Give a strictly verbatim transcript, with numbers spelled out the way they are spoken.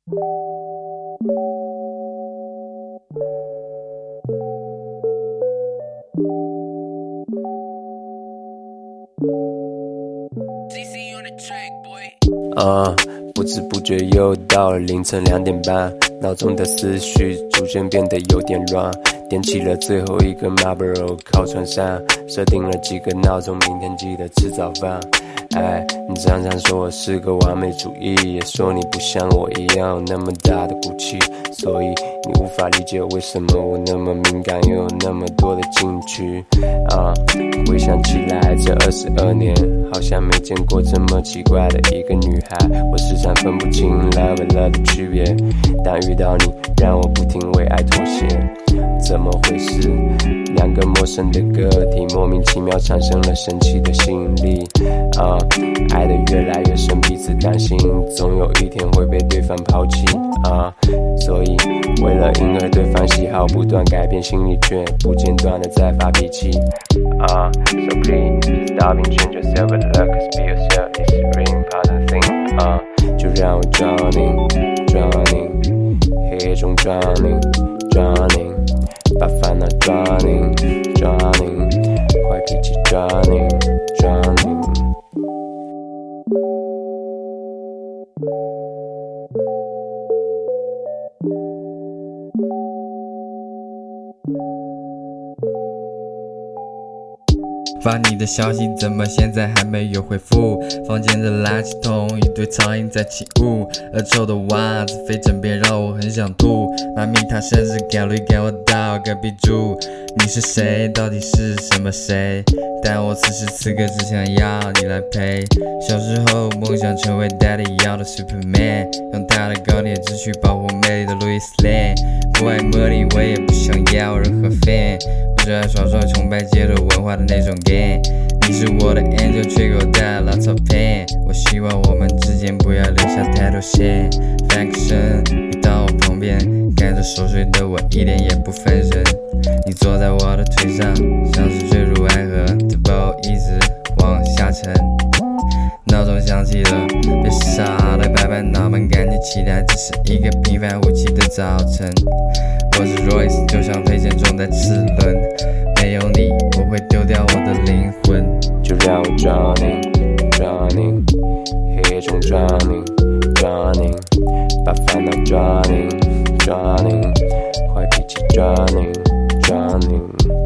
啊、uh, 不知不觉又到了凌晨两点半，脑中的思绪逐渐变得有点乱，点起了最后一根 Marlboro 靠窗上，设定了几个闹钟，明天记得吃早饭。哎，你常常说我是个完美主义，也说你不像我一样有那么大的骨气，所以你无法理解为什么我那么敏感又有那么多的禁区啊。回想起来这二十二年，好像没见过这么奇怪的一个女孩，我时常分不清 love and love 的区别，当遇到你让我不停为爱妥协，怎么回事？两个陌生的个体莫名其妙产生了神奇的吸引力啊，爱得越来越深，彼此担心总有一天会被对方抛弃啊，所以为了迎合对方喜好，不断改变心里却不间断的在发脾气啊。So please stop and change yourself and look, cause be yourself is a really important thing 啊，就让我 drowning drowning 黑夜中 drowning drowning 把烦恼 drowning drowning 坏脾气 drowning drowning。 发你的消息怎么现在还没有回复？房间的垃圾桶一堆苍蝇在起雾，恶臭的袜子飞枕边让我很想吐。妈咪她生日概率赶我到隔壁住，你是谁？到底是什么谁？但我此时此刻只想要你来陪。小时候梦想成为 Daddy 要的 Superman， 用他的高铁直去保护美丽的 Louis Lane。不爱茉莉我也不想要任何 fan， 我只爱爽爽崇拜街头文化的那种 game。 你是我的 angel 却给我带来 lots of pain， 我希望我们之间不要留下太多线。 Faction 你到我旁边，看着熟睡的我一点也不分神，你坐在我的腿上像是坠入爱河，这包一直往下沉。闹钟响起了，别傻了，拍拍脑门，赶紧起来，这是一个平凡无奇的早晨。我是 Royce， 就像飞仙中在齿轮，没有你，我会丢掉我的灵魂。 就让我 drowning drowning 黑夜中 drowning drowning 把烦恼 drowning drowning 坏脾气 drowning drowning